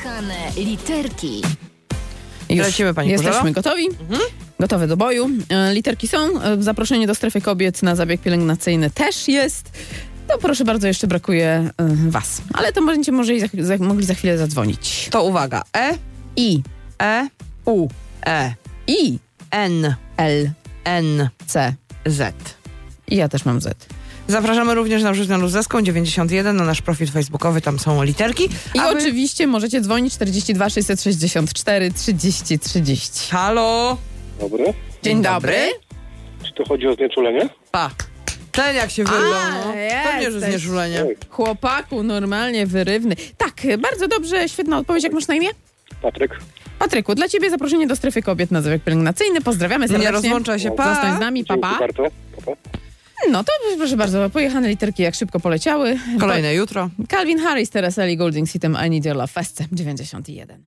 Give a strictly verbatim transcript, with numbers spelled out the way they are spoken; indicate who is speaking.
Speaker 1: Pojechane literki.
Speaker 2: Już
Speaker 3: Lecimy, pani
Speaker 2: jesteśmy
Speaker 3: Kurzela?
Speaker 2: gotowi. Mhm. Gotowe do boju. E, literki są. E, zaproszenie do strefy kobiet na zabieg pielęgnacyjny też jest. To proszę bardzo, jeszcze brakuje e, was. Ale to będziecie może i za, za, mogli za chwilę zadzwonić.
Speaker 3: To uwaga. E,
Speaker 2: I,
Speaker 3: E,
Speaker 2: U,
Speaker 3: E,
Speaker 2: I,
Speaker 3: N,
Speaker 2: L,
Speaker 3: N,
Speaker 2: C.
Speaker 3: Z.
Speaker 2: I ja też mam Z.
Speaker 3: Zapraszamy również na Wrześnią Luzeską dziewięćdziesiąt jeden na nasz profil facebookowy, tam są literki.
Speaker 2: I
Speaker 3: A wy-
Speaker 2: oczywiście możecie dzwonić czterdzieści dwa sześćset sześćdziesiąt cztery trzydzieści trzydzieści.
Speaker 3: Halo?
Speaker 4: Dobry.
Speaker 2: Dzień dobry.
Speaker 4: Czy to chodzi o znieczulenie?
Speaker 3: Pa. Ten jak się wyrwał,
Speaker 2: A,
Speaker 3: no. Pewnie, że
Speaker 2: jesteś.
Speaker 3: znieczulenie.
Speaker 4: Oj,
Speaker 2: Chłopaku, normalnie wyrywny. Tak, bardzo dobrze, świetna odpowiedź. Jak masz na imię?
Speaker 4: Patryk.
Speaker 2: Patryku, dla ciebie zaproszenie do strefy kobiet na zabieg pielęgnacyjny. Pozdrawiamy serdecznie.
Speaker 3: Nie rozłączaj się,
Speaker 2: Zostań z
Speaker 3: pa.
Speaker 2: nami,
Speaker 4: Dzięki
Speaker 2: papa.
Speaker 4: bardzo. Pa, pa.
Speaker 2: No to proszę bardzo, pojechane literki jak szybko poleciały.
Speaker 3: Kolejne jutro.
Speaker 2: Calvin Harris, teraz Ellie Goulding z hitem I Need Your Love w Festce dziewięćdziesiąt jeden.